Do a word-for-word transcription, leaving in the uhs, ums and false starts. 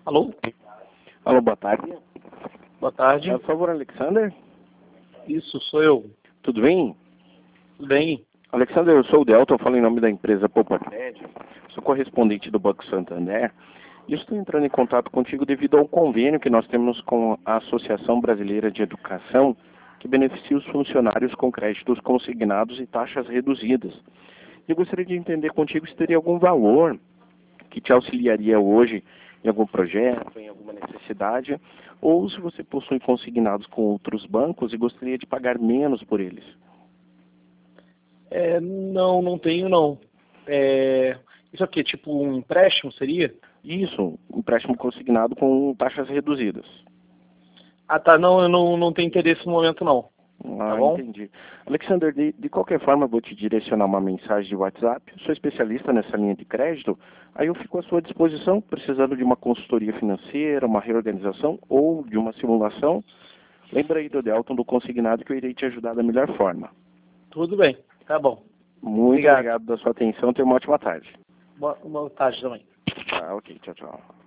Alô? Alô, boa tarde. Boa tarde. É, por favor, Alexander? Isso, sou eu. Tudo bem? Tudo bem? Alexander, eu sou o Delton, eu falo em nome da empresa Poupa Crédito, sou correspondente do Banco Santander e estou entrando em contato contigo devido ao convênio que nós temos com a Associação Brasileira de Educação, que beneficia os funcionários com créditos consignados e taxas reduzidas. Eu gostaria de entender contigo se teria algum valor que te auxiliaria hoje em algum projeto, em alguma necessidade, ou se você possui consignados com outros bancos e gostaria de pagar menos por eles. É, não, não tenho não. É, isso aqui é tipo um empréstimo, seria? Isso, empréstimo consignado com taxas reduzidas. Ah tá, não, eu não, não tenho interesse no momento não. Ah, Tá bom? entendi. Alexander, de, de qualquer forma, eu vou te direcionar uma mensagem de WhatsApp. Eu sou especialista nessa linha de crédito. Aí eu fico à sua disposição, precisando de uma consultoria financeira, uma reorganização ou de uma simulação. Lembra aí do Delton, do consignado, que eu irei te ajudar da melhor forma. Tudo bem, tá bom. Muito Obrigado. obrigado da sua atenção. Tenha uma ótima tarde. Boa, boa tarde também. Ah, ok. Tchau, tchau.